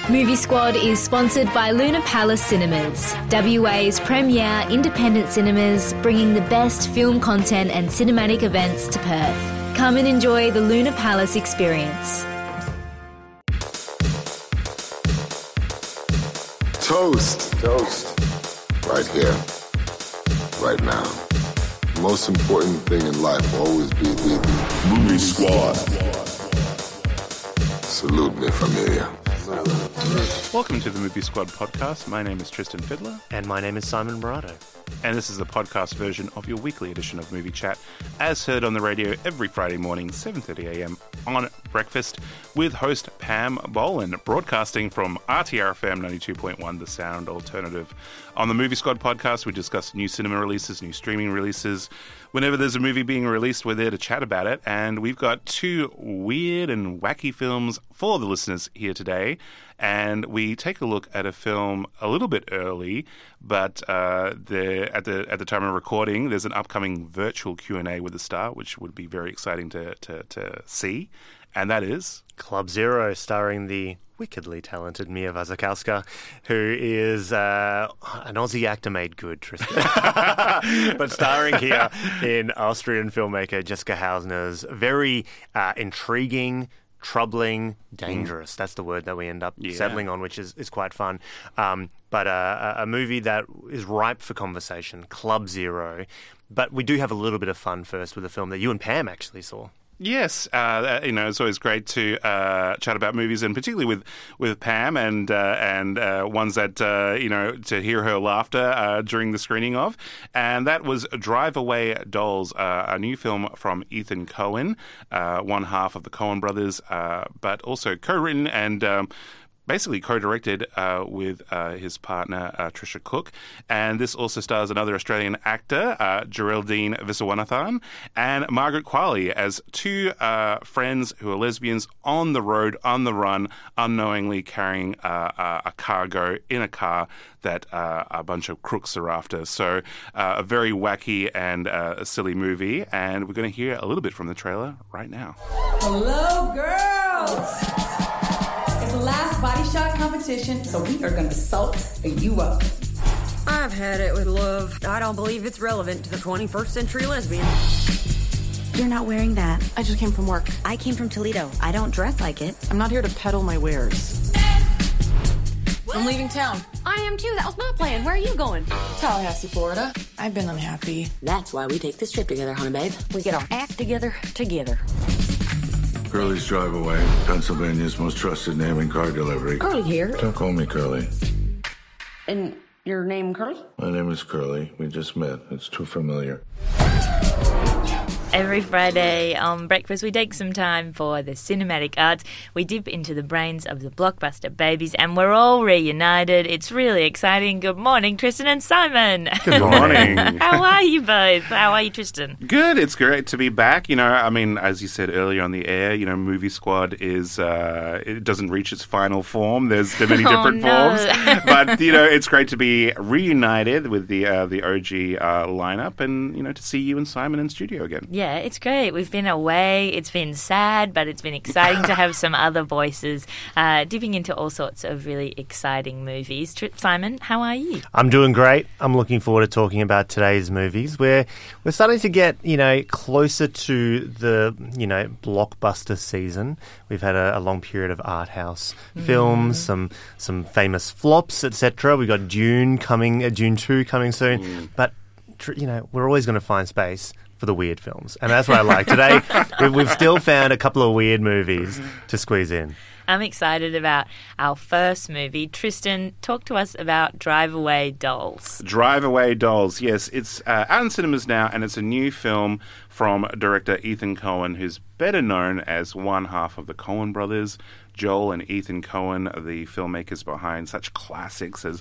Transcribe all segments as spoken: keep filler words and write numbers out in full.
Movie Squad is sponsored by Luna Palace Cinemas, W A's premier independent cinemas, bringing the best film content and cinematic events to Perth. Come and enjoy the Luna Palace experience. Toast. Toast. Right here. Right now. The most important thing in life will always be the Movie Squad. Salute me, familia. Welcome to the Movie Squad podcast. My name is Tristan Fiddler. And my name is Simon Barato. And this is the podcast version of your weekly edition of Movie Chat, as heard on the radio every Friday morning, seven thirty a.m. on Breakfast, with host Pam Boland, broadcasting from R T R F M ninety-two point one, the sound alternative. On the Movie Squad podcast, we discuss new cinema releases, new streaming releases. Whenever there's a movie being released, we're there to chat about it. And we've got two weird and wacky films for the listeners here today. And we take a look at a film a little bit early, but uh, the, at the at the time of recording, there's an upcoming virtual Q and A with the star, which would be very exciting to, to, to see. And that is... Club Zero, starring the wickedly talented Mia Wasikowska, who is uh, an Aussie actor made good, Tristan. But starring here in Austrian filmmaker Jessica Hausner's very uh, intriguing, troubling, dangerous. Mm. That's the word that we end up yeah. settling on, which is, is quite fun. Um, but uh, a movie that is ripe for conversation, Club Zero. But we do have a little bit of fun first with a film that you and Pam actually saw. Yes, uh, you know, it's always great to uh, chat about movies, and particularly with, with Pam, and uh, and uh, ones that, uh, you know, to hear her laughter uh, during the screening of. And that was Drive Away Dolls, uh, a new film from Ethan Coen, uh, one half of the Coen brothers, uh, but also co-written and... Um, basically co-directed uh, with uh, his partner, uh, Trisha Cook. And this also stars another Australian actor, uh, Geraldine Viswanathan, and Margaret Qualley as two uh, friends who are lesbians on the road, on the run, unknowingly carrying uh, uh, a cargo in a car that uh, a bunch of crooks are after. So uh, a very wacky and uh, a silly movie. And we're going to hear a little bit from the trailer right now. Hello, girls! It's the last body shot competition, so we are going to salt you up. I've had it with love. I don't believe it's relevant to the twenty-first century lesbian. You're not wearing that. I just came from work. I came from Toledo. I don't dress like it. I'm not here to peddle my wares. I'm leaving town. I am too. That was my plan. Where are you going? Tallahassee, Florida. I've been unhappy. That's why we take this trip together, honey babe. We get our act together together. Curly's Drive Away, Pennsylvania's most trusted name in car delivery. Curly here. Don't call me Curly. And your name, Curly? My name is Curly. We just met. It's too familiar. Every Friday on Breakfast, we take some time for the cinematic arts. We dip into the brains of the blockbuster babies, and we're all reunited. It's really exciting. Good morning, Tristan and Simon. Good morning. How are you both? How are you, Tristan? Good. It's great to be back. You know, I mean, as you said earlier on the air, you know, Movie Squad is, uh, it doesn't reach its final form. There's there are many different oh, no. forms. But, you know, it's great to be reunited with the uh, the O G uh, lineup, and, you know, to see you and Simon in studio again. Yeah, it's great. We've been away. It's been sad, but it's been exciting to have some other voices uh, dipping into all sorts of really exciting movies. Tri- Simon, how are you? I'm doing great. I'm looking forward to talking about today's movies. We're we're starting to get, you know, closer to the, you know, blockbuster season. We've had a, a long period of art house mm. films, some some famous flops, et cetera. We've got Dune coming, uh, Dune two coming soon, mm. but tr- you know, we're always going to find space for the weird films. And that's what I like. Today, we've, we've still found a couple of weird movies to squeeze in. I'm excited about our first movie. Tristan, talk to us about Drive Away Dolls. Drive Away Dolls, yes. It's uh, out in cinemas now, and it's a new film from director Ethan Coen, who's better known as one half of the Coen brothers. Joel and Ethan Coen are the filmmakers behind such classics as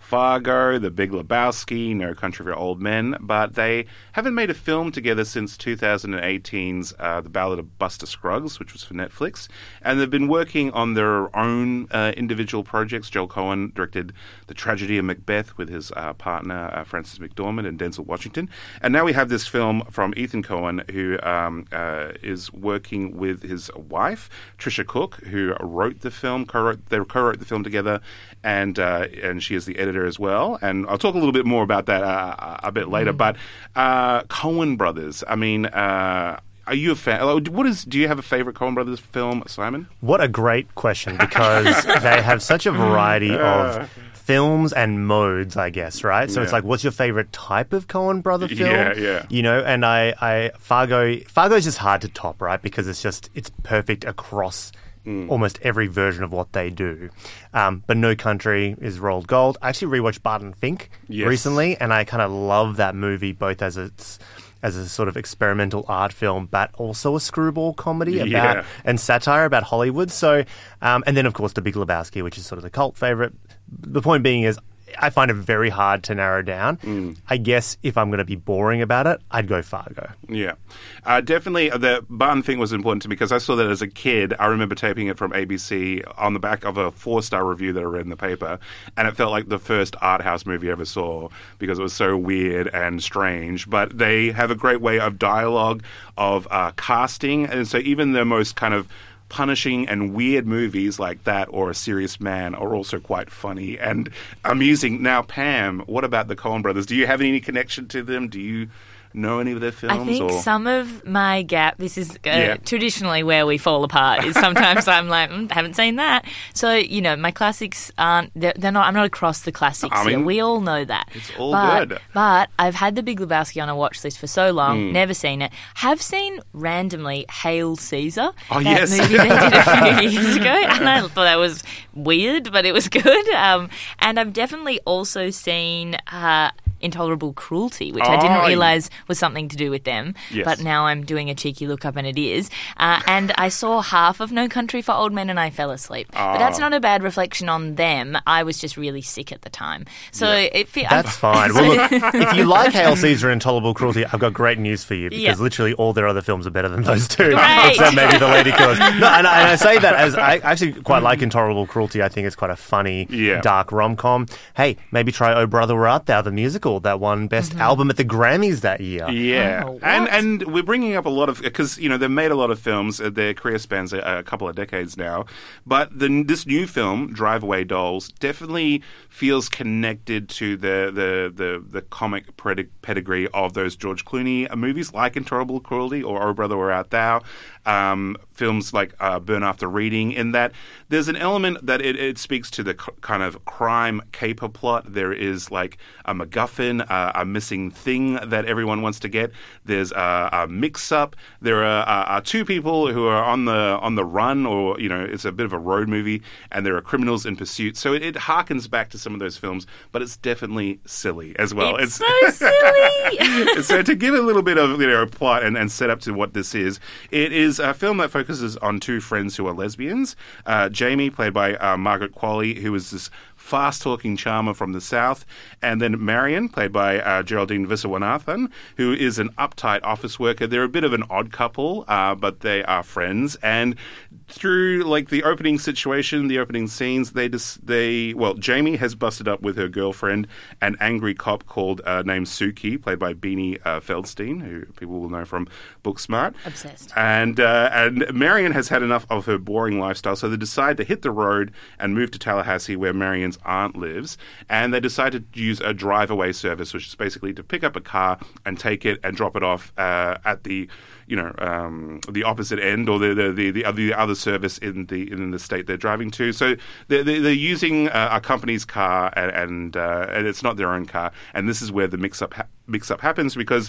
Fargo, The Big Lebowski, No Country for Old Men, but they haven't made a film together since twenty eighteen's uh, The Ballad of Buster Scruggs, which was for Netflix. And they've been working on their own uh, individual projects. Joel Coen directed The Tragedy of Macbeth with his uh, partner, uh, Frances McDormand, and Denzel Washington. And now we have this film from Ethan Coen, who um, uh, is working with his wife, Trisha Cook, who wrote the film, co-wrote, they co-wrote the film together, and uh, and she is the editor as well. And I'll talk a little bit more about that uh, a bit later. Mm. But uh, Coen Brothers, I mean, uh, are you a fan? What is? Do you have a favorite Coen Brothers film, Simon? What a great question, because they have such a variety of films and modes, I guess, right? So yeah. it's like, what's your favorite type of Coen brother film? Yeah, yeah. You know, and I, I Fargo, Fargo is just hard to top, right? Because it's just, it's perfect across Mm. almost every version of what they do. Um, but No Country is rolled gold. I actually rewatched Barton Fink yes. recently, and I kind of love that movie, both as it's as a sort of experimental art film, but also a screwball comedy about yeah. and satire about Hollywood. So, um, and then of course The Big Lebowski, which is sort of the cult favorite. The point being is, I find it very hard to narrow down. Mm. I guess if I'm going to be boring about it, I'd go Fargo. Yeah. Uh, definitely, the Barton thing was important to me because I saw that as a kid. I remember taping it from A B C on the back of a four-star review that I read in the paper, and it felt like the first art house movie I ever saw because it was so weird and strange. But they have a great way of dialogue, of uh, casting, and so even the most kind of punishing and weird movies like that or A Serious Man are also quite funny and amusing. Now, Pam, what about the Coen Brothers? Do you have any connection to them? Do you know any of their films? I think or? some of my gap, this is uh, yeah. traditionally where we fall apart, is sometimes I'm like, mm, haven't seen that. So, you know, my classics aren't, they're, they're not, I'm not across the classics I mean, here. We all know that. It's all but, good. But I've had The Big Lebowski on a watch list for so long, mm. never seen it. Have seen randomly Hail Caesar, oh, that yes. movie they did a few years ago, and I thought that was weird, but it was good. Um, and I've definitely also seen Uh, Intolerable Cruelty, which oh, I didn't realise was something to do with them, yes. but now I'm doing a cheeky look up and it is. Uh, and I saw half of No Country for Old Men and I fell asleep. Oh. But that's not a bad reflection on them. I was just really sick at the time. So yeah. it fe- That's I, fine. Well, look, if you like Hail Caesar and Intolerable Cruelty, I've got great news for you because yeah. literally all their other films are better than those two. Great. Except maybe The Lady Killers. No, and, I- and I say that as I actually quite like Intolerable Cruelty. I think it's quite a funny, yeah. dark rom-com. Hey, maybe try Oh Brother Where Art Thou, the musical that won Best album at the Grammys that year. Yeah, oh, and and we're bringing up a lot of because you know they've made a lot of films. Uh, their career spans a, a couple of decades now, but the, this new film, Drive Away Dolls, definitely feels connected to the the the, the comic pedig- pedigree of those George Clooney movies, like Intolerable Cruelty or Oh Brother Where Art Thou. Um, films like uh, Burn After Reading, in that there's an element that it, it speaks to the c- kind of crime caper plot. There is like a MacGuffin, uh, a missing thing that everyone wants to get. There's a, a mix-up. There are, are, are two people who are on the on the run, or you know, it's a bit of a road movie, and there are criminals in pursuit. So it, it harkens back to some of those films, but it's definitely silly as well. It's, it's so silly. So to give a little bit of you know plot and, and set up to what this is, it is a film that focuses on two friends who are lesbians. Uh, Jamie, played by uh, Margaret Qualley, who is this fast-talking charmer from the South, and then Marion, played by uh, Geraldine Viswanathan, who is an uptight office worker. They're a bit of an odd couple, uh, but they are friends. And through like the opening situation, the opening scenes, they just they well, Jamie has busted up with her girlfriend, an angry cop called uh, named Suki, played by Beanie uh, Feldstein, who people will know from Booksmart. Obsessed. And uh, and Marion has had enough of her boring lifestyle, so they decide to hit the road and move to Tallahassee, where Marion's aunt lives, and they decide to use a drive-away service, which is basically to pick up a car and take it and drop it off uh, at the, you know, um, the opposite end or the the, the the other other service in the in the state they're driving to. So they're they're using uh, a company's car, and and, uh, and it's not their own car. And this is where the mix-up ha- mix-up happens because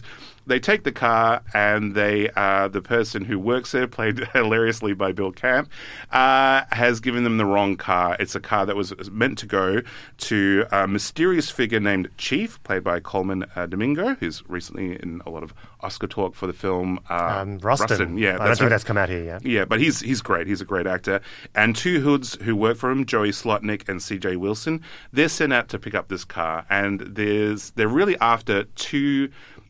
they take the car and they, uh, the person who works there, played hilariously by Bill Camp, uh, has given them the wrong car. It's a car that was meant to go to a mysterious figure named Chief, played by Coleman uh, Domingo, who's recently in a lot of Oscar talk for the film uh, um, Rustin. Rustin. Yeah, I don't that's think right. that's come out here yet. Yeah, but he's he's great. He's a great actor. And two hoods who work for him, Joey Slotnick and C J Wilson, they're sent out to pick up this car, and there's they're really after two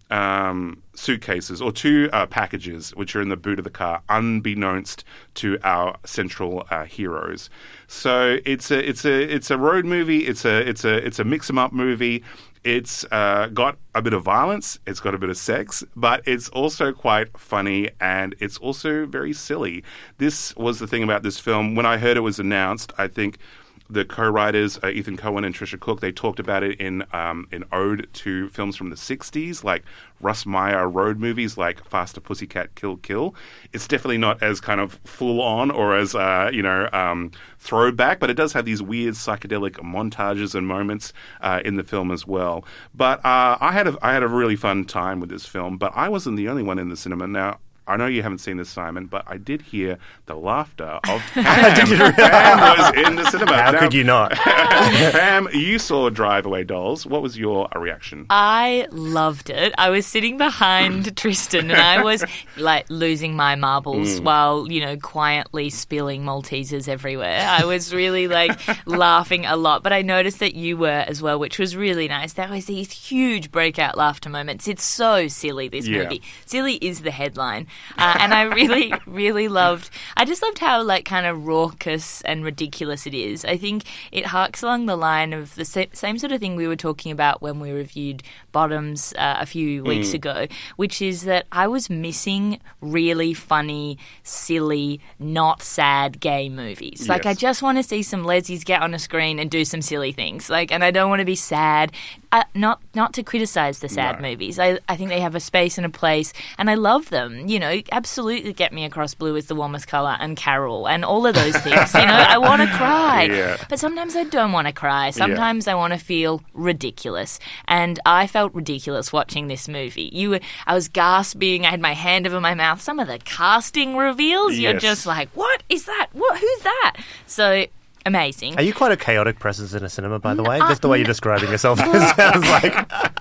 Um, suitcases or two uh, packages which are in the boot of the car, unbeknownst to our central uh, heroes. So it's a it's a it's a road movie. It's a it's a it's a mix 'em up movie. It's uh, got a bit of violence. It's got a bit of sex, but it's also quite funny and it's also very silly. This was the thing about this film. When I heard it was announced, I think the co-writers, uh, Ethan Coen and Tricia Cook, they talked about it in um, in ode to films from the sixties, like Russ Meyer road movies like Faster Pussycat Kill Kill. It's definitely not as kind of full-on or as, uh, you know, um, throwback, but it does have these weird psychedelic montages and moments uh, in the film as well. But uh, I had a, I had a really fun time with this film, but I wasn't the only one in the cinema. Now, I know you haven't seen this, Simon, but I did hear the laughter of Pam. Did you really? Pam was in the cinema. How Now, could you not? Pam, you saw Drive Away Dolls. What was your reaction? I loved it. I was sitting behind Tristan and I was like losing my marbles Mm. while, you know, quietly spilling Maltesers everywhere. I was really like laughing a lot, but I noticed that you were as well, which was really nice. There was these huge breakout laughter moments. It's so silly, this Yeah. movie. Silly is the headline. Uh, and I really, really loved, I just loved how like kind of raucous and ridiculous it is. I think it harks along the line of the sa- same sort of thing we were talking about when we reviewed Bottoms uh, a few weeks Mm. ago, which is that I was missing really funny, silly, not sad gay movies. Like, Yes. I just want to see some lesbians get on a screen and do some silly things. Like, and I don't want to be sad. Uh, not not to criticize the sad No. movies. I, I think they have a space and a place, and I love them. You know, absolutely get me across Blue is the Warmest Colour and Carol and all of those things. You know, I want to cry. Yeah. But sometimes I don't want to cry. Sometimes I want to feel ridiculous. And I felt ridiculous watching this movie. You were, I was gasping. I had my hand over my mouth. Some of the casting reveals, you're Yes. just like, what is that? What? Who's that? So amazing. Are you quite a chaotic presence in a cinema, by the way? uh, Just the way you're describing yourself. It sounds like...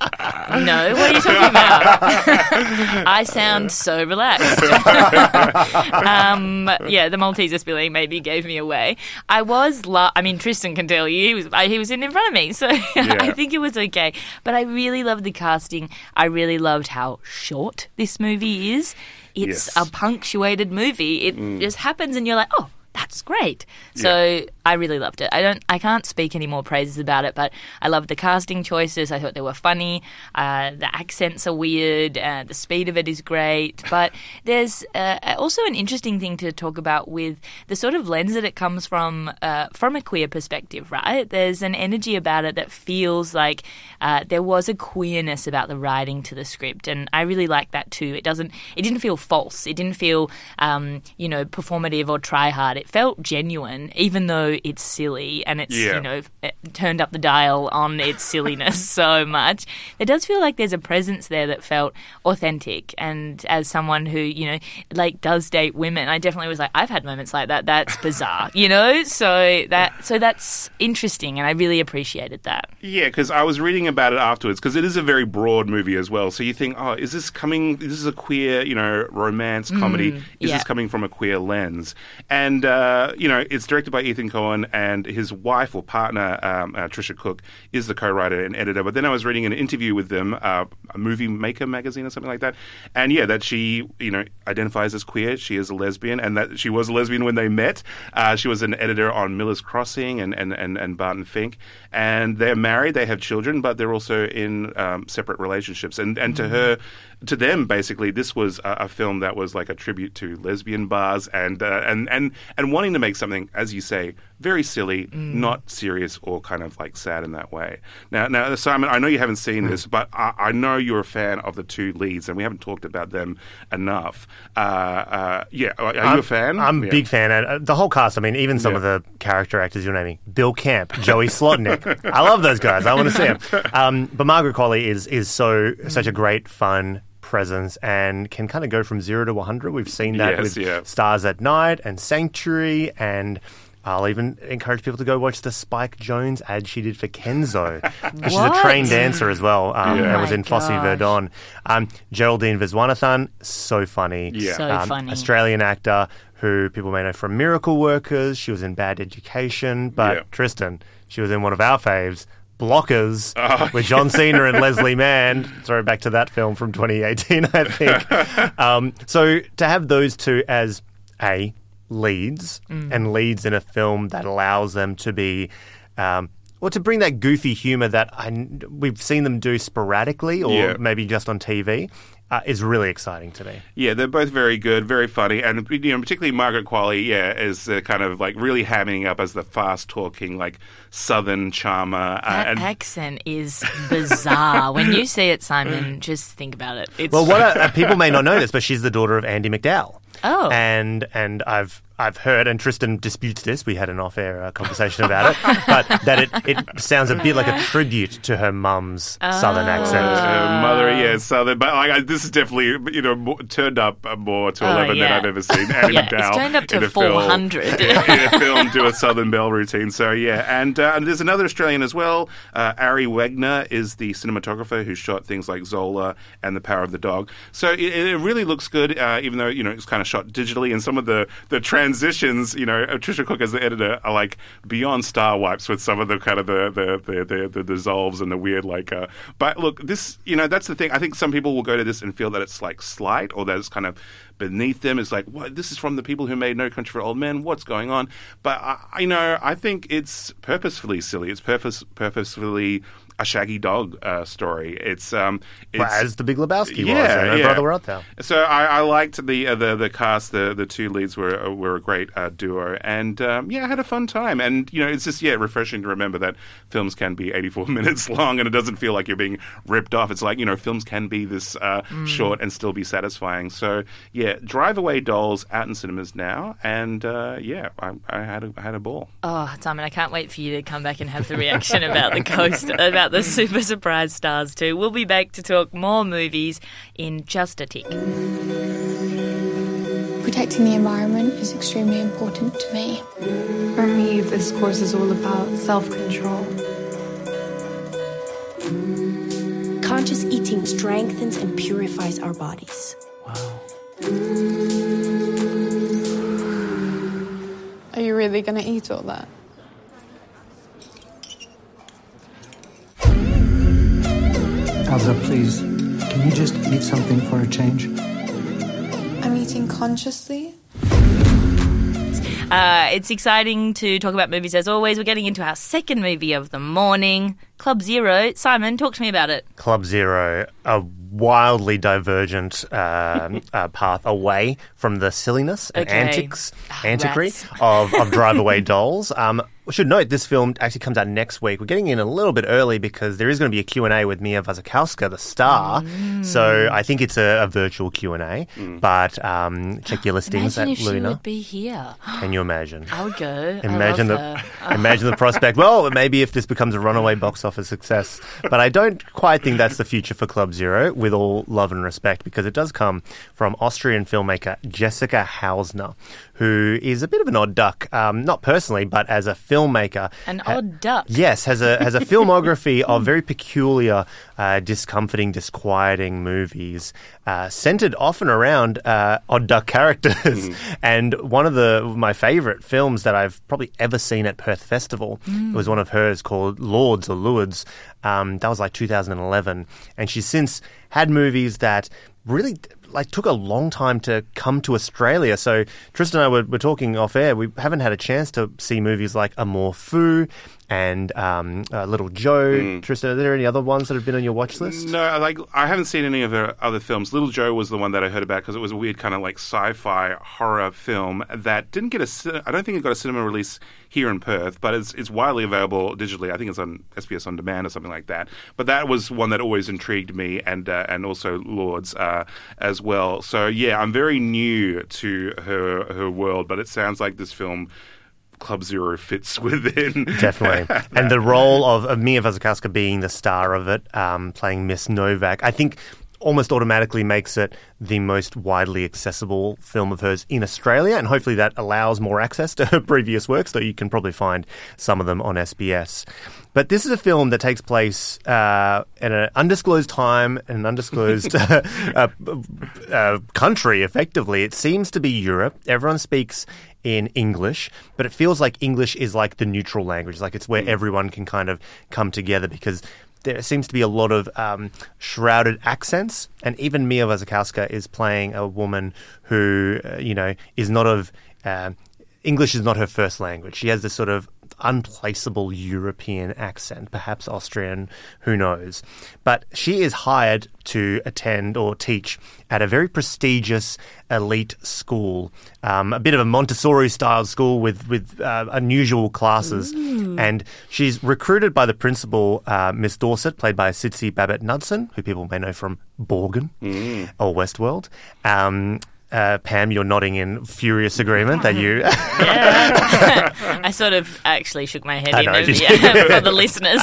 No, what are you talking about? I sound so relaxed. um, yeah, the Malteser spilling maybe gave me away. I was, la- I mean, Tristan can tell you, he was I, he was in in front of me, so I think it was okay. But I really loved the casting. I really loved how short this movie is. It's Yes. a punctuated movie. It Mm. just happens, and you're like, oh, that's great. So I really loved it. I don't, I can't speak any more praises about it, but I loved the casting choices. I thought they were funny. Uh, the accents are weird. Uh, the speed of it is great. But there's uh, also an interesting thing to talk about with the sort of lens that it comes from, uh, from a queer perspective, right? There's an energy about it that feels like uh, there was a queerness about the writing to the script, and I really like that too. It doesn't, it didn't feel false. It didn't feel, um, you know, performative or try hard. It felt genuine, even though it's silly and it's, Yeah. you know, it turned up the dial on its silliness so much. It does feel like there's a presence there that felt authentic. And as someone who, you know, like does date women, I definitely was like, I've had moments like that. That's bizarre, you know? So that so that's interesting, and I really appreciated that. Yeah, because I was reading about it afterwards, because it is a very broad movie as well. So you think, oh, is this coming, this is a queer, you know, romance comedy. Mm, is yeah. this coming from a queer lens? And, uh, you know, it's directed by Ethan Coen, and his wife or partner, um, uh, Tricia Cook, is the co-writer and editor. But then I was reading an interview with them, uh, a Movie Maker magazine or something like that. And yeah, that she, you know, identifies as queer. She is a lesbian, and that she was a lesbian when they met. Uh, she was an editor on Miller's Crossing and, and, and, and Barton Fink. And they're married, they have children, but they're also in um, separate relationships. And, and to her, to them, basically, this was a, a film that was like a tribute to lesbian bars and, uh, and, and, and wanting to make something, as you say, very silly, Mm. not serious or kind of like sad in that way. Now, now Simon, I know you haven't seen this, but I, I know you're a fan of the two leads, and we haven't talked about them enough. Uh, uh, yeah, are, are I'm, you a fan? I'm a Yeah. big fan. Uh, the whole cast, I mean, even some Yeah. of the character actors you're naming. Bill Camp, Joey Slotnick. I love those guys. I want to see them. Um, but Margaret Qualley is, is so such a great, fun presence and can kind of go from zero to one hundred. We've seen that Yes, with yeah. Stars at Night and Sanctuary, and I'll even encourage people to go watch the Spike Jonze ad she did for Kenzo. 'Cause she's a What? trained dancer as well, um, Yeah. and Oh was my in Fosse gosh. Verdon. Um, Geraldine Viswanathan, so funny. Yeah. So Um, funny. Australian actor who people may know from Miracle Workers. She was in Bad Education. But Yeah. Tristan, she was in one of our faves, Blockers, Oh, with John Cena and Leslie Mann. Throw back to that film from twenty eighteen, I think. um, so to have those two as A, leads, and leads in a film that allows them to be... Um, or to bring that goofy humour that I, we've seen them do sporadically or Yeah. maybe just on T V uh, is really exciting to me. Yeah, they're both very good, very funny, and you know, particularly Margaret Qualley, yeah, is uh, kind of like really hamming up as the fast-talking, like Southern charmer. Uh, That and accent is bizarre. When you see it, Simon, just think about it. It's Well, what uh, people may not know this, but she's the daughter of Andy McDowell. Oh. and and I've I've heard, and Tristan disputes this. We had an off-air uh, conversation about it, but that it, it sounds a bit like a tribute to her mum's southern accent. Uh, mother, yeah, Southern, but like, I, this is definitely you know more, turned up uh, more to Oh, eleven yeah. than I've ever seen. Andy Yeah, McDowell it's turned up in to a film- four hundred. in a film do a Southern Belle routine. So yeah, and, uh, and there's another Australian as well. Uh, Ari Wegner is the cinematographer who shot things like Zola and The Power of the Dog. So it, it really looks good, uh, even though you know it's kind of shot digitally, and some of the the transitions, you know, Tricia Cook as the editor are like beyond Star Wipes with some of the kind of the the the, the, the dissolves and the weird like. Uh, but look, this you know that's the thing. I think some people will go to this and feel that it's like slight or that it's kind of beneath them. It's like, what? This is from the people who made No Country for Old Men. What's going on? But I, you know, I think it's purposefully silly. It's purpose purposefully a Shaggy Dog uh, story. It's um, it's, Well, as the Big Lebowski was, Yeah, and her yeah. brother were out there. So I, I liked the, uh, the the cast. The the two leads were were a great uh, duo, and um, yeah, I had a fun time. And you know, it's just yeah, refreshing to remember that films can be eighty-four minutes long, and it doesn't feel like you're being ripped off. It's like you know, films can be this uh, short and still be satisfying. So yeah, Drive Away Dolls out in cinemas now, and uh, yeah, I, I had a, I had a ball. Oh, Simon, I can't wait for you to come back and have the reaction about the coast, about the Super Surprise Stars too. We'll be back to talk more movies in just a tick. Protecting the environment is extremely important to me. For me, this course is all about self-control. Conscious eating strengthens and purifies our bodies. Wow. Are you really going to eat all that? Elsa, please, can you just eat something for a change? I'm eating consciously. Uh, it's exciting to talk about movies as always. We're getting into our second movie of the morning, Club Zero. Simon, talk to me about it. Club Zero, a wildly divergent um, uh, path away from the silliness and Okay. antics, Ah, antiquary rats. of, of Drive Away Dolls. Um, we should note this film actually comes out next week. We're getting in a little bit early because there is going to be a Q and A with Mia Wasikowska, the star. Mm. So I think it's a, a virtual Q and A. But um, check your listings Imagine at if she Luna. would be here. Can you imagine? I would go. Imagine I the love her. imagine the prospect. Well, maybe if this becomes a runaway box office success, but I don't quite think that's the future for Club Zero. With all love and respect, because it does come from Austrian filmmaker Jessica Hausner, who is a bit of an odd duck, um, not personally, but as a filmmaker. An Ha- odd duck. Yes, has a has a filmography of very peculiar, uh, discomforting, disquieting movies, uh, centered often around uh, odd duck characters. And one of the my favorite films that I've probably ever seen at Perth Festival Mm. was one of hers called Lords or Lourdes. Um, that was like two thousand eleven, and she's since had movies that really like took a long time to come to Australia. So Tristan and I were, were talking off air. We haven't had a chance to see movies like Amour Fou and um, uh, Little Joe. Mm. Tristan, are there any other ones that have been on your watch list? No, like I haven't seen any of her other films. Little Joe was the one that I heard about because it was a weird kind of like sci-fi horror film that didn't get a. cin- I don't think it got a cinema release here in Perth, but it's it's widely available digitally. I think it's on S B S On Demand or something like that. But that was one that always intrigued me, and uh, and also Lords uh, as well. So yeah, I'm very new to her her world, but it sounds like this film, Club Zero, fits within. Definitely. And the role of, of Mia Wasikowska being the star of it, um, playing Miss Novak, I think almost automatically makes it the most widely accessible film of hers in Australia, and hopefully that allows more access to her previous works, though you can probably find some of them on S B S. But this is a film that takes place uh, at an undisclosed time, an undisclosed uh, uh, uh, country, effectively. It seems to be Europe. Everyone speaks in English, but it feels like English is like the neutral language, like it's where everyone can kind of come together, because there seems to be a lot of um, shrouded accents, and even Mia Wasikowska is playing a woman who, uh, you know, is not of uh, English is not her first language. She has this sort of unplaceable European accent, perhaps Austrian, who knows. But she is hired to attend or teach at a very prestigious elite school, um, a bit of a Montessori-style school with, with uh, unusual classes. Ooh. And she's recruited by the principal, uh, Miss Dorset, played by Sitsi Babett-Knudsen, who people may know from Borgen mm. or Westworld. Um, Uh, Pam, you're nodding in furious agreement that you... yeah. I sort of actually shook my head I in know, over, yeah, for the listeners.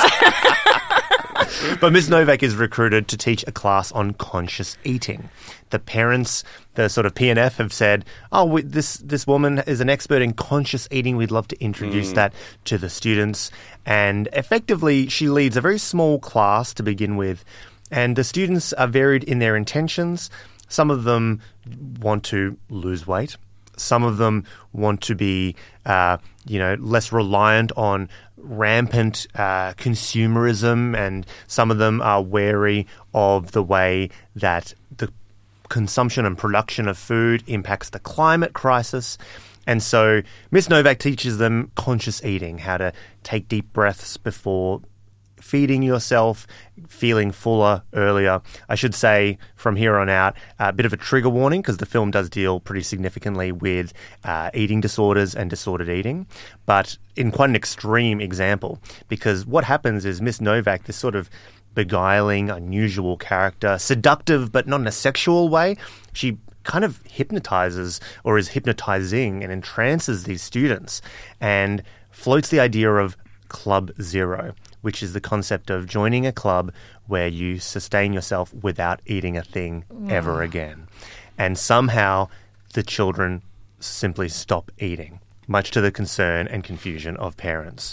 But Miss Novak is recruited to teach a class on conscious eating. The parents, the sort of P and F, have said, oh, we, this, this woman is an expert in conscious eating. We'd love to introduce mm. that to the students. And effectively, she leads a very small class to begin with. And the students are varied in their intentions. Some of them want to lose weight. Some of them want to be, uh, you know, less reliant on rampant uh, consumerism, and some of them are wary of the way that the consumption and production of food impacts the climate crisis. And so Miss Novak teaches them conscious eating, how to take deep breaths before feeding yourself, feeling fuller earlier. I should say from here on out, a bit of a trigger warning, because the film does deal pretty significantly with uh, eating disorders and disordered eating, but in quite an extreme example, because what happens is Miss Novak, this sort of beguiling, unusual character, seductive but not in a sexual way, she kind of hypnotizes or is hypnotizing and entrances these students and floats the idea of Club Zero, which is the concept of joining a club where you sustain yourself without eating a thing mm. ever again. And somehow the children simply stop eating, much to the concern and confusion of parents.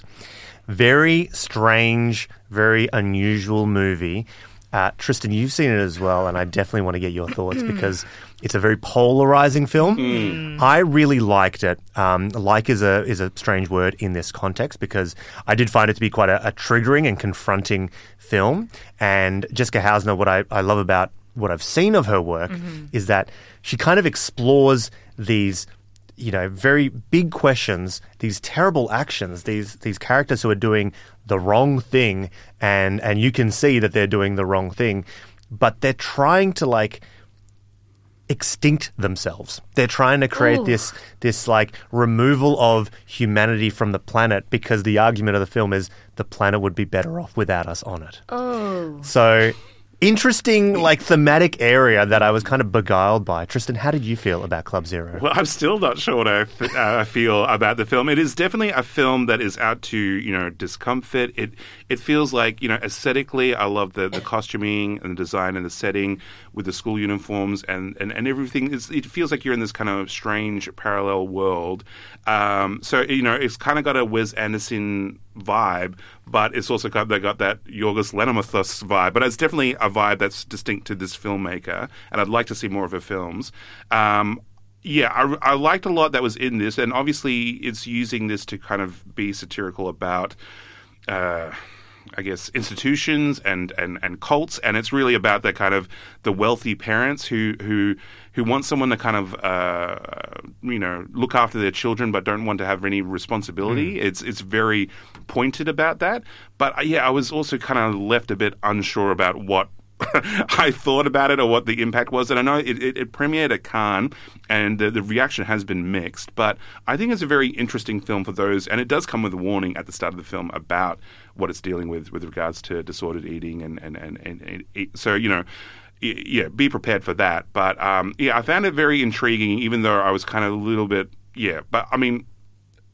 Very strange, very unusual movie. Uh, Tristan, you've seen it as well, and I definitely want to get your thoughts because it's a very polarizing film. Mm. I really liked it. Um, like is a is a strange word in this context, because I did find it to be quite a, a triggering and confronting film. And Jessica Hausner, what I, I love about what I've seen of her work mm-hmm. is that she kind of explores these, you know, very big questions, these terrible actions, these these characters who are doing the wrong thing, and and you can see that they're doing the wrong thing, but they're trying to like extinct themselves. They're trying to create Ooh. this this like removal of humanity from the planet, because the argument of the film is the planet would be better off without us on it. Oh. So interesting, like, thematic area that I was kind of beguiled by. Tristan, how did you feel about Club Zero? Well, I'm still not sure what I f- uh, feel about the film. It is definitely a film that is out to, you know, discomfort. It it feels like, you know, aesthetically, I love the, the costuming and the design and the setting with the school uniforms and, and, and everything. It's, it feels like you're in this kind of strange parallel world. Um, so, you know, it's kind of got a Wes Anderson vibe, but it's also got, they got that Yorgos Lanthimos vibe. But it's definitely a vibe that's distinct to this filmmaker, and I'd like to see more of her films. Um, yeah, I, I liked a lot that was in this, and obviously it's using this to kind of be satirical about, uh, I guess, institutions and, and, and cults, and it's really about the kind of the wealthy parents who who who want someone to kind of uh, you know look after their children but don't want to have any responsibility. Mm. It's it's very pointed about that. But uh, yeah, I was also kind of left a bit unsure about what I thought about it or what the impact was. And I know it, it, it premiered at Cannes, and the, the reaction has been mixed. But I think it's a very interesting film for those, and it does come with a warning at the start of the film about what it's dealing with with regards to disordered eating. And, and, and, and, and, and so, you know, yeah, be prepared for that. But um, yeah, I found it very intriguing, even though I was kind of a little bit, yeah. But I mean, you,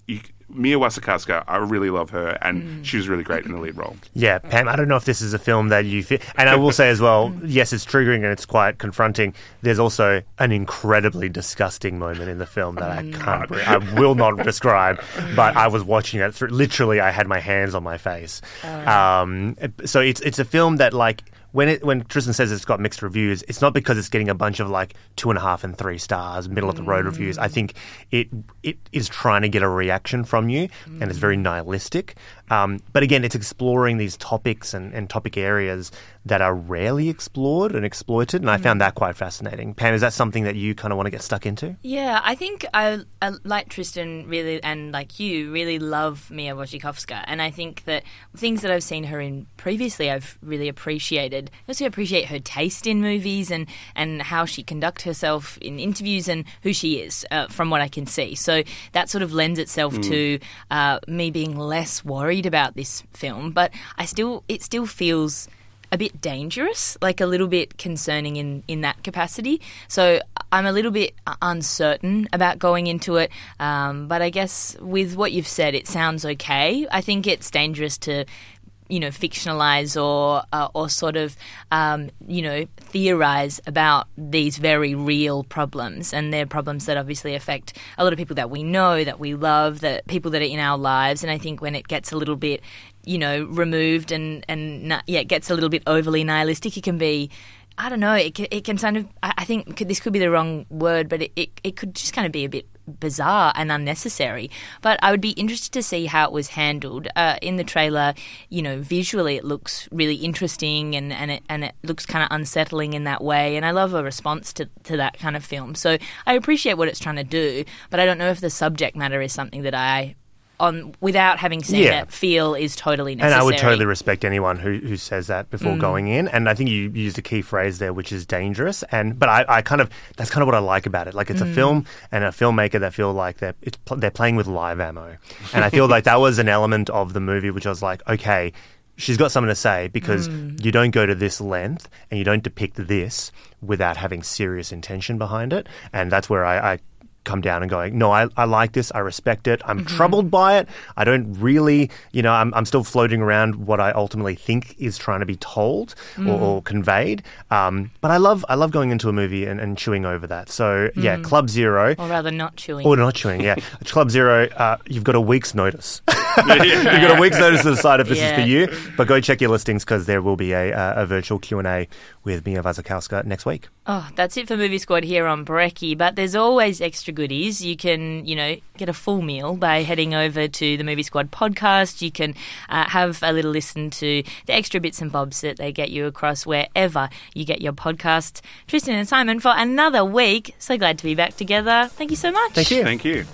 Mia Wasikowska, I really love her, and mm. she was really great in the lead role. Yeah, Pam, I don't know if this is a film that you fit. And I will say as well, yes, it's triggering and it's quite confronting. There's also an incredibly disgusting moment in the film that I can't, br- I will not describe, but I was watching it through, literally I had my hands on my face. Oh. Um, so it's it's a film that, like, When it when Tristan says it's got mixed reviews, it's not because it's getting a bunch of like two and a half and three stars, middle of the road mm. reviews. I think it it is trying to get a reaction from you, mm. and it's very nihilistic. Um, but again, it's exploring these topics and, and topic areas that are rarely explored and exploited, and I found that quite fascinating. Pam, is that something that you kind of want to get stuck into? Yeah, I think I, I like Tristan really, and like you, really love Mia Wasikowska, and I think that things that I've seen her in previously, I've really appreciated. I also appreciate her taste in movies and, and how she conducts herself in interviews and who she is, uh, from what I can see. So that sort of lends itself mm. to uh, me being less worried about this film, but I still it still feels a bit dangerous, like a little bit concerning in, in that capacity. So I'm a little bit uncertain about going into it, um, but I guess with what you've said, it sounds okay. I think it's dangerous to, you know, fictionalize or uh, or sort of, um, you know, theorize about these very real problems, and they're problems that obviously affect a lot of people that we know, that we love, that people that are in our lives. And I think when it gets a little bit, you know, removed and and yeah, it gets a little bit overly nihilistic, it can be, I don't know, it can, it can kind of, I think this could be the wrong word, but it, it, it could just kind of be a bit bizarre and unnecessary. But I would be interested to see how it was handled. Uh, in the trailer, you know, visually it looks really interesting, and, and, it, and it looks kind of unsettling in that way, and I love a response to, to that kind of film. So I appreciate what it's trying to do, but I don't know if the subject matter is something that I, on without having seen yeah. it, feel is totally necessary. And I would totally respect anyone who, who says that before mm. going in. And I think you used a key phrase there, which is dangerous. And but I, I kind of that's kind of what I like about it. Like, it's mm. a film and a filmmaker that feel like they're it's, they're playing with live ammo. And I feel like that was an element of the movie which I was like, okay, she's got something to say, because mm. you don't go to this length and you don't depict this without having serious intention behind it. And that's where I, I come down and going, no, I, I like this, I respect it, I'm mm-hmm. troubled by it, I don't really, you know, I'm, I'm still floating around what I ultimately think is trying to be told mm. or, or conveyed, um, but I love I love going into a movie and, and chewing over that. So mm. yeah, Club Zero. Or rather not chewing. Or not chewing, yeah. Club Zero, uh, you've got a week's notice. You've got a week's notice to decide if this yeah. is for you, but go check your listings, because there will be a, a, a virtual Q and A with Mia Wasikowska next week. Oh, that's it for Movie Squad here on Brekkie, but there's always extra goodies. You can, you know, get a full meal by heading over to the Movie Squad podcast. You can uh, have a little listen to the extra bits and bobs that they get you across wherever you get your podcasts. Tristan and Simon, for another week. So glad to be back together. Thank you so much. Thank you. Thank you.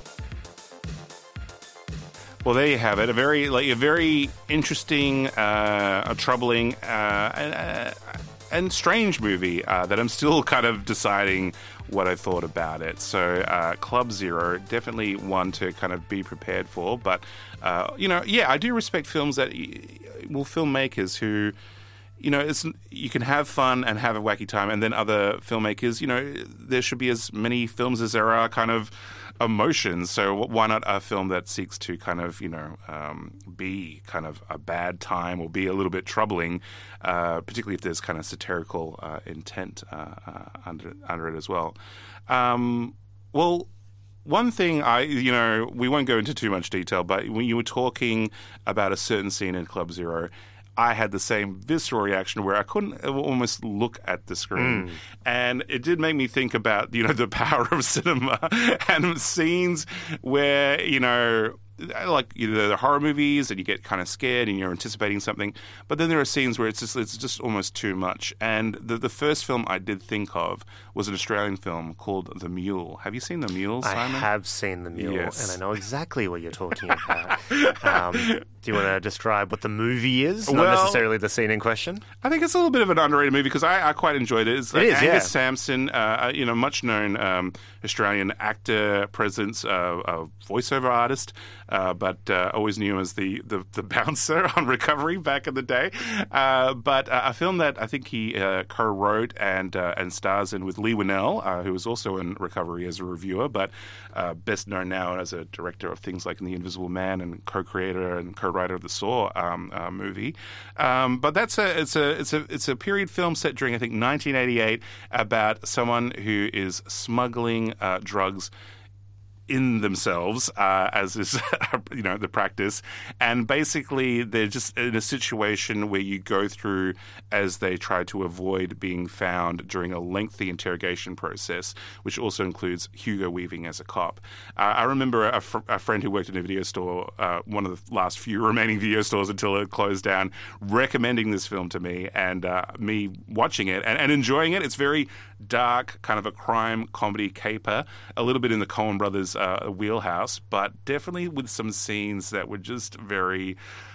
Well, there you have it. A very, like, a very interesting, uh, a troubling, uh, and, uh, and strange movie uh, that I'm still kind of deciding what I thought about it. So, uh, Club Zero, definitely one to kind of be prepared for. But, uh, you know, yeah, I do respect films that, well, filmmakers who, you know, it's, you can have fun and have a wacky time, and then other filmmakers, you know, there should be as many films as there are kind of emotions. So why not a film that seeks to kind of, you know, um, be kind of a bad time or be a little bit troubling, uh, particularly if there's kind of satirical uh, intent uh, uh, under under it as well. Um, well, one thing I, you know, we won't go into too much detail, but when you were talking about a certain scene in Club Zero, I had the same visceral reaction where I couldn't almost look at the screen. Mm. And it did make me think about, you know, the power of cinema and scenes where, you know, like, you know, the horror movies and you get kind of scared and you're anticipating something. But then there are scenes where it's just it's just almost too much. And the the first film I did think of was an Australian film called The Mule. Have you seen The Mule, Simon? I have seen The Mule, yes. and I know exactly what you're talking about. um, do you want to describe what the movie is, not well, necessarily the scene in question? I think it's a little bit of an underrated movie because I, I quite enjoyed it. It's it is, Angus yeah. Sampson, uh, you know, much known um, Australian actor, presence, uh, uh, voiceover artist. uh, but uh, always knew him as the, the, the bouncer on Recovery back in the day. Uh, but uh, a film that I think he uh, co-wrote and uh, and stars in with Lee Winnell, uh, who was also in Recovery as a reviewer, but uh, best known now as a director of things like The Invisible Man and co-creator and co-writer of the Saw um, uh, movie. Um, but that's a it's a it's a it's a period film set during I think nineteen eighty-eight about someone who is smuggling uh, drugs in themselves, uh, as is, you know, the practice. And basically, they're just in a situation where you go through as they try to avoid being found during a lengthy interrogation process, which also includes Hugo Weaving as a cop. Uh, I remember a, fr- a friend who worked in a video store, uh, one of the last few remaining video stores until it closed down, recommending this film to me and uh, me watching it and, and enjoying it. It's very dark, kind of a crime comedy caper, a little bit in the Coen brothers uh, wheelhouse, but definitely with some scenes that were just very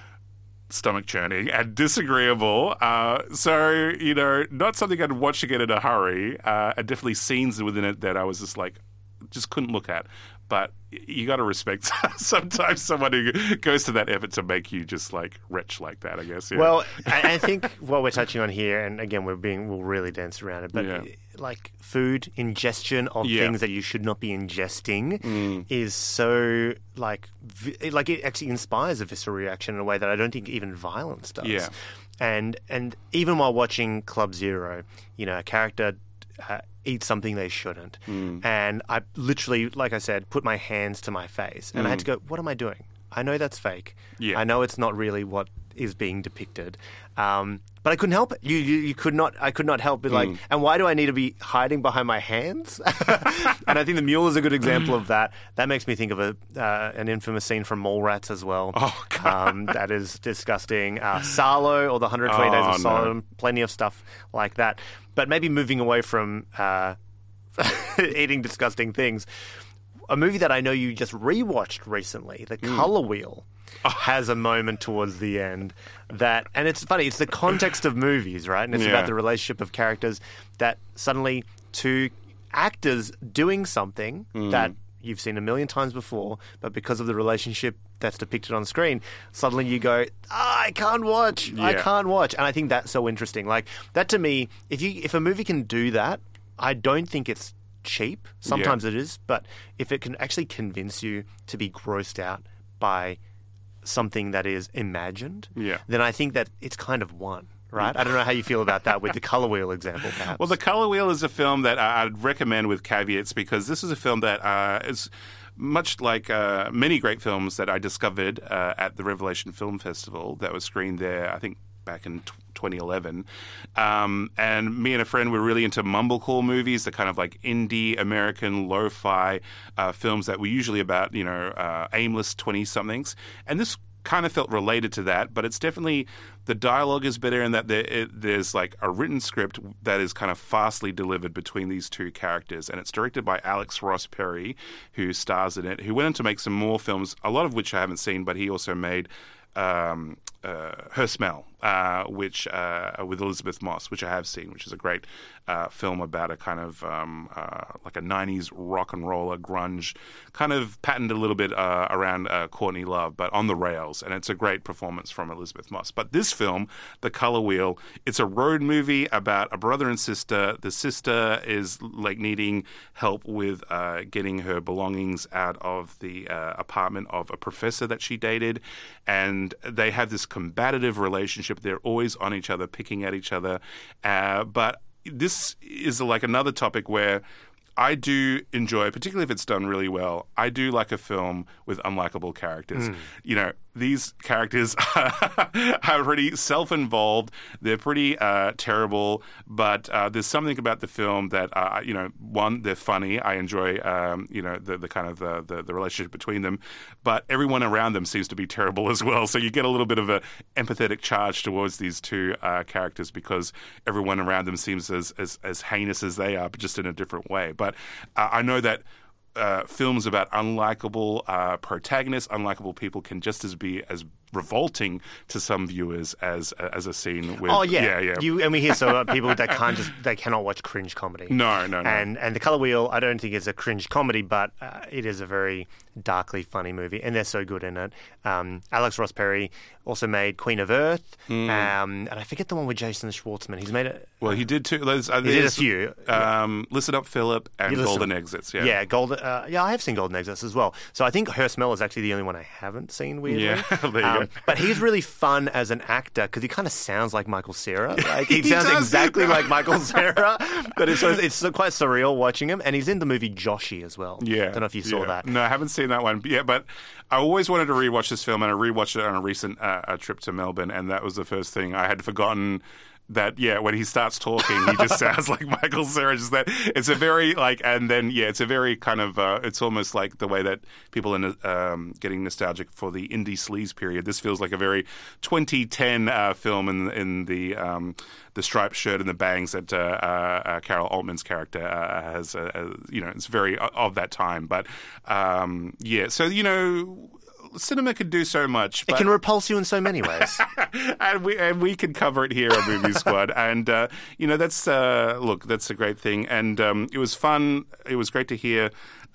stomach churning and disagreeable. Uh, so, you know, not something I'd watch again in a hurry. Uh, and definitely scenes within it that I was just like, just couldn't look at. But you got to respect sometimes someone who goes to that effort to make you just like wretch like that, I guess. Yeah. Well, I, I think what we're touching on here, and again, we're being we'll really dance around it, but Yeah. like food ingestion of Yeah. things that you should not be ingesting Mm. is so like vi- like it actually inspires a visceral reaction in a way that I don't think even violence does. Yeah. And and even while watching Club Zero, you know, a character uh, eat something they shouldn't. Mm. And I literally, like I said, put my hands to my face. And I had to Mm. go, what am I doing? I know that's fake. Yeah. I know it's not really what is being depicted. Um, but I couldn't help it. You, you, you could not, I could not help it. Like, Mm. and why do I need to be hiding behind my hands? And I think the mule is a good example of that. That makes me think of a uh, an infamous scene from Mallrats as well. Oh, God. Um, that is disgusting. Uh, Salo or the one hundred twenty Oh, Days of no. Sodom, plenty of stuff like that. But maybe moving away from uh, eating disgusting things, a movie that I know you just rewatched recently, The Mm. Color Wheel, has a moment towards the end that, and it's funny, it's the context of movies, right? And it's Yeah. about the relationship of characters that suddenly two actors doing something Mm. that you've seen a million times before, but because of the relationship that's depicted on screen, suddenly you go, ah, I can't watch, I Yeah. can't watch. And I think that's so interesting. Like, that to me, if you if a movie can do that, I don't think it's cheap. Sometimes it is, but if it can actually convince you to be grossed out by something that is imagined, Yeah. then I think that it's kind of won. Right? I don't know how you feel about that with the Color Wheel example, perhaps. Well, The Color Wheel is a film that I- I'd recommend with caveats because this is a film that uh, is much like uh, many great films that I discovered uh, at the Revelation Film Festival that was screened there, I think, back in t- twenty eleven. Um, and me and a friend were really into mumblecore movies, the kind of like indie American lo-fi uh, films that were usually about, you know, uh, aimless twenty-somethings. And this kind of felt related to that, but it's definitely the dialogue is better in that there, it, there's like a written script that is kind of fastly delivered between these two characters, and it's directed by Alex Ross Perry, who stars in it, who went on to make some more films, a lot of which I haven't seen, but he also made um, uh, Her Smell, uh, which uh, with Elizabeth Moss, which I have seen, which is a great uh, film about a kind of um, uh, like a nineties rock and roller grunge, kind of patterned a little bit uh, around uh, Courtney Love, but on the rails, and it's a great performance from Elizabeth Moss. But this film, The Color Wheel, it's a road movie about a brother and sister. The sister is like needing help with uh, getting her belongings out of the uh, apartment of a professor that she dated, and they have this combative relationship. They're always on each other, picking at each other. Uh, but this is like another topic where I do enjoy, particularly if it's done really well, I do like a film with unlikable characters. Mm. You know, these characters are pretty self-involved. They're pretty uh, terrible, but uh, there's something about the film that, uh, you know, one, they're funny. I enjoy, um, you know, the, the kind of the, the, the relationship between them, but everyone around them seems to be terrible as well. So you get a little bit of a empathetic charge towards these two uh, characters because everyone around them seems as, as, as heinous as they are, but just in a different way. But uh, I know that Uh, films about unlikable uh, protagonists, unlikable people can just as be as revolting to some viewers as as a scene with. Oh yeah, yeah, yeah. You, and we hear so people that can't just they cannot watch cringe comedy. No, no, no. And and the Color Wheel, I don't think is a cringe comedy, but uh, it is a very darkly funny movie, and they're so good in it. Um, Alex Ross Perry also made Queen of Earth, mm. um, and I forget the one with Jason Schwartzman. He's made it. Well, he did too. There's, uh, he did a few. Um, Listen Up, Philip, and Golden Exits. Yeah, yeah, Golden. Uh, yeah, I have seen Golden Exits as well. So I think Her Smell is actually the only one I haven't seen. Weirdly, yeah, there you um, go. But he's really fun as an actor because he kind of sounds like Michael Cera. Like he, he sounds exactly like Michael Cera, but it's it's quite surreal watching him. And he's in the movie Joshi as well. Yeah, I don't know if you saw yeah. that. No, I haven't seen that one. Yeah, but I always wanted to rewatch this film, and I rewatched it on a recent uh, a trip to Melbourne, and that was the first thing I had forgotten. That yeah, when he starts talking, he just sounds like Michael Cera. Just that it's a very like, and then yeah, it's a very kind of uh, it's almost like the way that people are um, getting nostalgic for the indie sleaze period. This feels like a very twenty ten uh, film in in the um, the striped shirt and the bangs that uh, uh, Carol Altman's character uh, has. Uh, uh, you know, it's very of that time. But um, yeah, so you know. Cinema can do so much. But... It can repulse you in so many ways. and we and we can cover it here on Movie Squad. And, uh, you know, that's, uh, look, that's a great thing. And um, it was fun. It was great to hear...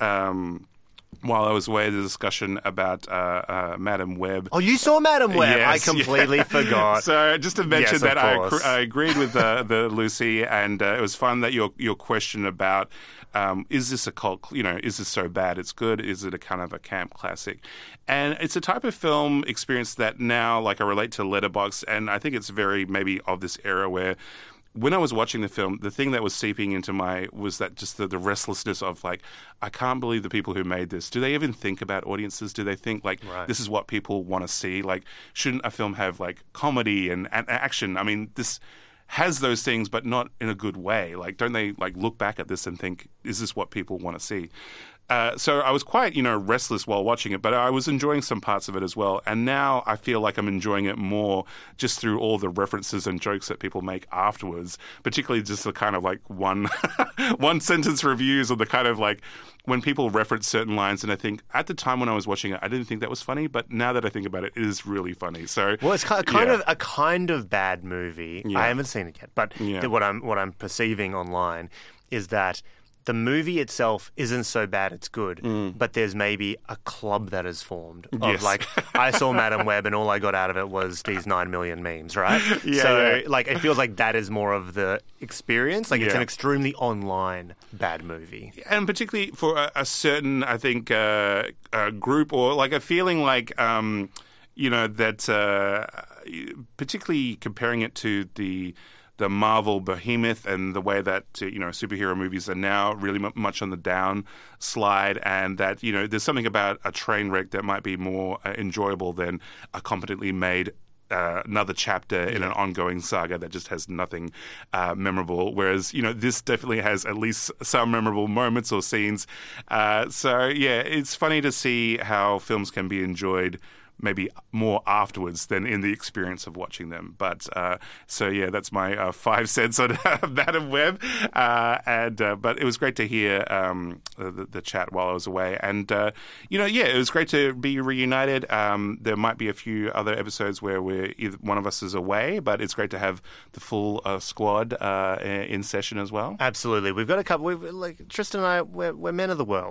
Um, while I was away, the discussion about uh, uh, Madam Web. Oh, you saw Madam Web? Yes, I completely yeah. forgot. So just to mention yes, that I, course. I agreed with uh, the Lucy, and uh, it was fun that your your question about um, is this a cult? You know, is this so bad it's good? Is it a kind of a camp classic? And it's a type of film experience that now, like, I relate to Letterboxd, and I think it's very maybe of this era where. When I was watching the film, the thing that was seeping into my was that just the, the restlessness of like, I can't believe the people who made this. Do they even think about audiences? Do they think like right. this is what people want to see? Like, shouldn't a film have like comedy and, and action? I mean, this has those things, but not in a good way. Like, don't they like look back at this and think, is this what people want to see? Uh, so I was quite, you know, restless while watching it, but I was enjoying some parts of it as well. And now I feel like I'm enjoying it more just through all the references and jokes that people make afterwards, particularly just the kind of like one one sentence reviews or the kind of like when people reference certain lines. And I think at the time when I was watching it, I didn't think that was funny, but now that I think about it, it is really funny. So well, it's kind of, kind yeah. of a kind of bad movie. Yeah. I haven't seen it yet, but yeah. what I'm what I'm perceiving online is that. The movie itself isn't so bad, it's good, mm. but there's maybe a club that is formed of yes. like, I saw Madam Web and all I got out of it was these nine million memes, right? Yeah, so, yeah. like, it feels like that is more of the experience. Like, it's yeah. an extremely online bad movie. And particularly for a, a certain, I think, uh, uh, group or like a feeling like, um, you know, that uh, particularly comparing it to the... the Marvel behemoth and the way that, you know, superhero movies are now really m- much on the down slide, and that, you know, there's something about a train wreck that might be more uh, enjoyable than a competently made uh, another chapter in an ongoing saga that just has nothing uh, memorable. Whereas, you know, this definitely has at least some memorable moments or scenes. Uh, so, yeah, it's funny to see how films can be enjoyed maybe more afterwards than in the experience of watching them. But uh, so yeah, that's my uh, five cents on Madam Web. Uh, and uh, but it was great to hear um, the, the chat while I was away. And uh, you know, yeah, it was great to be reunited. Um, there might be a few other episodes where we're either one of us is away, but it's great to have the full uh, squad uh, in session as well. Absolutely, we've got a couple. We've, like Tristan and I, we're, we're men of the world,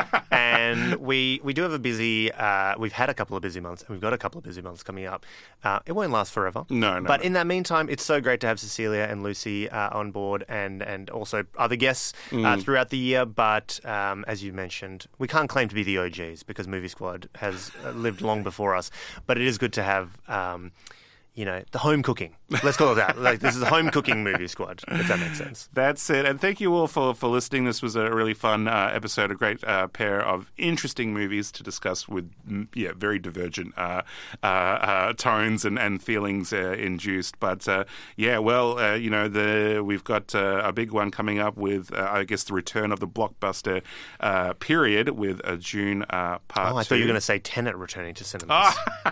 and we we do have a busy. Uh, we've had a couple of busy months. And we've got a couple of busy months coming up. Uh, it won't last forever. No, no. But no. in that meantime, it's so great to have Cecilia and Lucy uh, on board, and and also other guests uh, Mm. throughout the year. But um, as you mentioned, we can't claim to be the O Gs because Movie Squad has uh, lived long before us. But it is good to have. Um, You know, the home cooking. Let's call it that. Like, this is a home cooking Movie Squad, if that makes sense. That's it. And thank you all for, for listening. This was a really fun uh, episode, a great uh, pair of interesting movies to discuss with, yeah, very divergent uh, uh, uh, tones and, and feelings uh, induced. But, uh, yeah, well, uh, you know, the we've got uh, a big one coming up with, uh, I guess, the return of the blockbuster uh, period with a June uh, part Oh, I two. thought you were going to say Tenet returning to cinemas. Oh,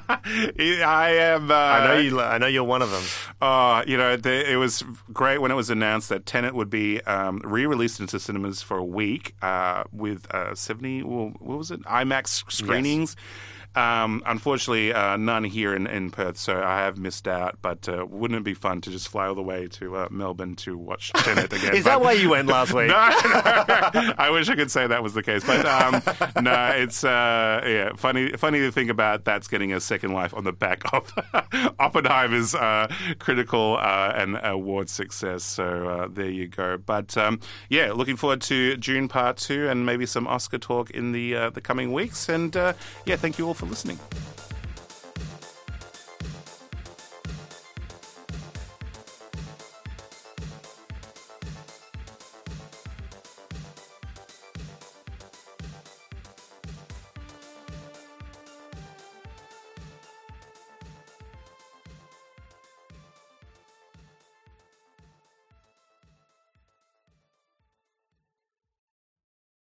I am... Uh, I know you. I know you're one of them. Oh, you know, the, it was great when it was announced that Tenet would be um, re-released into cinemas for a week uh, with uh, seventy, well, what was it, IMAX screenings. Yes. Um, unfortunately, uh, none here in, in Perth, so I have missed out. But uh, wouldn't it be fun to just fly all the way to uh, Melbourne to watch Tenet again? Is that but, why you went last week? No, no, I wish I could say that was the case, but um, no, it's uh, yeah, funny. Funny to think about. That's getting a second life on the back of Oppenheimer's uh, critical uh, and award success. So uh, there you go. But um, yeah, looking forward to June Part Two and maybe some Oscar talk in the uh, the coming weeks. And uh, yeah, thank you all for listening.